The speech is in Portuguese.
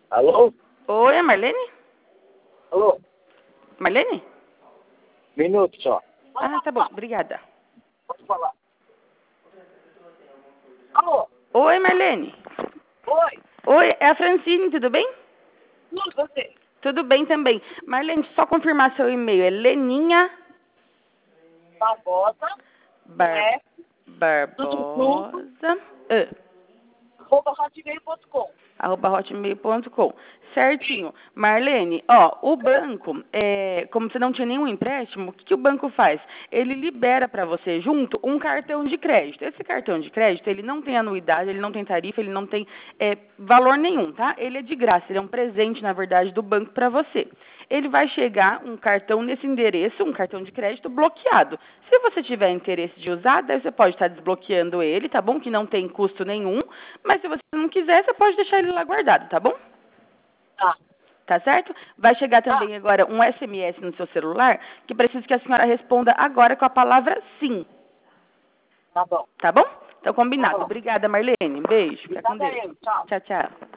Alô? Oi, é Marlene? Alô? Marlene? Minuto só. Ah, tá bom, obrigada. Pode falar. Alô? Oi, Marlene. Oi? Oi, é a Francine, tudo bem? Tudo você? Tudo bem também. Marlene, só confirmar seu e-mail. É Leninha Barbosa, Bar... tudo junto, Barbosa... @hotmail.com. @hotmail.com. Certinho. Marlene, ó, o banco, como você não tinha nenhum empréstimo, o que o banco faz? Ele libera para você junto um cartão de crédito. Esse cartão de crédito, ele não tem anuidade, ele não tem tarifa, ele não tem valor nenhum, tá? Ele é de graça, ele é um presente, na verdade, do banco para você. Ele vai chegar um cartão nesse endereço, um cartão de crédito bloqueado. Se você tiver interesse de usar, daí você pode estar desbloqueando ele, tá bom? Que não tem custo nenhum. Mas se você não quiser, você pode deixar ele lá guardado, tá bom? Tá. Tá certo? Vai chegar Tá. também agora um SMS no seu celular que preciso que a senhora responda agora com a palavra sim. Tá bom. Tá bom? Então, Tá combinado. bom. Obrigada, Marlene. Um beijo. Fica com Obrigada Deus. eu. Tchau. Tchau, tchau.